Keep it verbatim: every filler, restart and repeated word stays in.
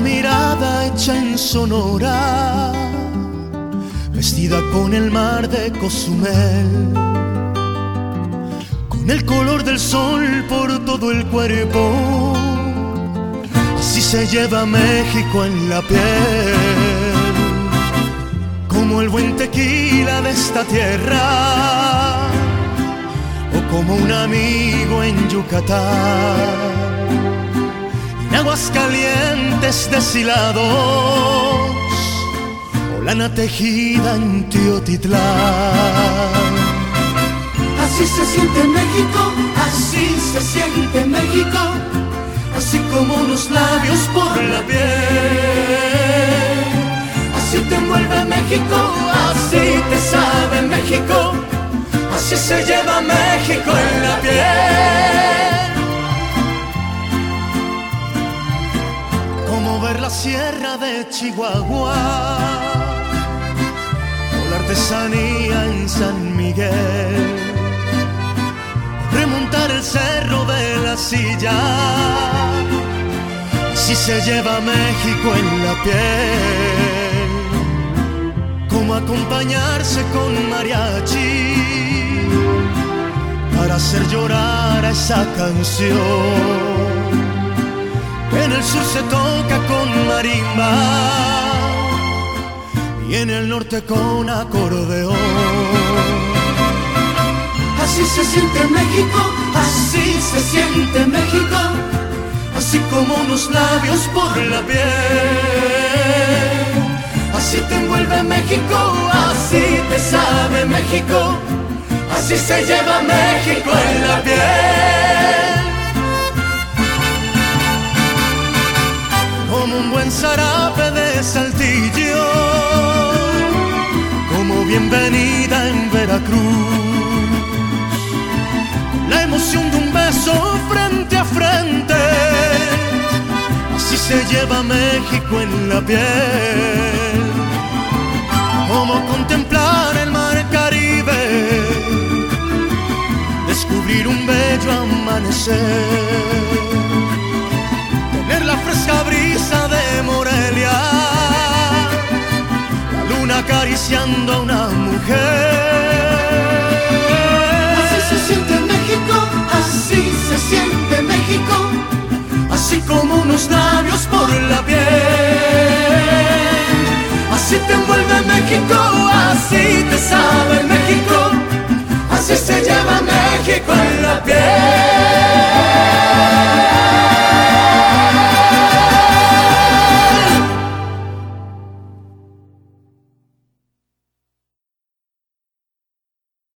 mirada hecha en Sonora, vestida con el mar de Cozumel, con el color del sol por todo el cuerpo. Así se lleva México en la piel, como el buen tequila de esta tierra, o como un amigo en Yucatán. En Aguascalientes deshilados, o lana tejida en Teotitlán. Así se siente México, así se siente México, así como unos labios por la piel. Así te envuelve México, así te sabe México, así se lleva México en la piel. Como ver la sierra de Chihuahua, o la artesanía en San Miguel, remontar el cerro de la Silla. Así se lleva México en la piel, como acompañarse con mariachi para hacer llorar a esa canción. En el sur se toca con marimba y en el norte con acordeón. Así se siente México, así se siente México, así como unos labios por la piel. Así te envuelve México, así te sabe México, así se lleva México en la piel. Como un buen zarape de Saltillo, como bienvenida en Veracruz, la emoción de un beso frente a frente. Así se lleva México en la piel, como contemplar el mar Caribe, descubrir un bello amanecer, tener la fresca brisa de Morelia, la luna acariciando a una mujer. Así se siente México, así se siente México, así como unos labios por la piel. Así te envuelve México, así te sabe México,